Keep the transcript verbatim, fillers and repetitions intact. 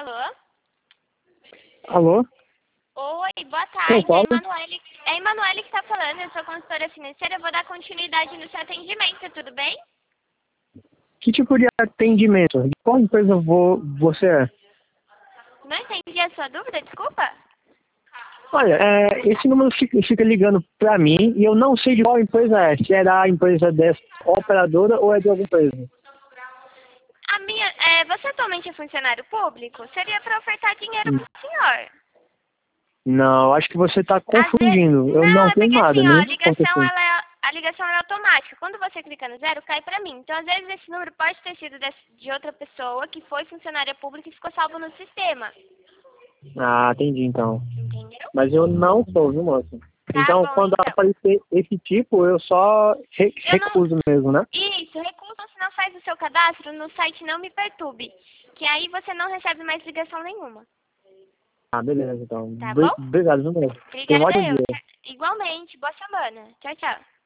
Alô? Alô? Oi, boa Quem tarde. É a fala? Emanuele, é a Emanuele que está falando. Eu sou consultora financeira. Eu vou dar continuidade no seu atendimento, tudo bem? Que tipo de atendimento? De qual empresa vo- você é? Não entendi a sua dúvida, desculpa. Olha, é, esse número fica, fica ligando pra mim e eu não sei de qual empresa é. Se é da empresa dessa operadora ou é de alguma empresa. A minha, é, você atualmente é funcionário público? Seria para ofertar dinheiro Hum. para o senhor. Não, acho que você está Às vezes, confundindo. Eu não, não é tenho porque nada, assim, ó, a nem ligação, aconteceu. ela é, a ligação ela é automática. Quando você clica no zero, cai pra mim. Então, às vezes, esse número pode ter sido desse- de outra pessoa que foi funcionária pública e ficou salvo no sistema. Ah, entendi então. Entendeu? Mas eu não sou, viu, moça? Tá Então, bom, quando então. aparecer esse tipo, eu só re- Eu não... recuso mesmo, né? Isso, recusa se não faz o seu cadastro no site Não Me Perturbe. Que aí você não recebe mais ligação nenhuma. Ah, beleza, então. Tá Bri- bom? Obrigado, viu, moça? Tenha um Obrigada ótimo eu. dia. Igualmente. Boa semana. Tchau, tchau.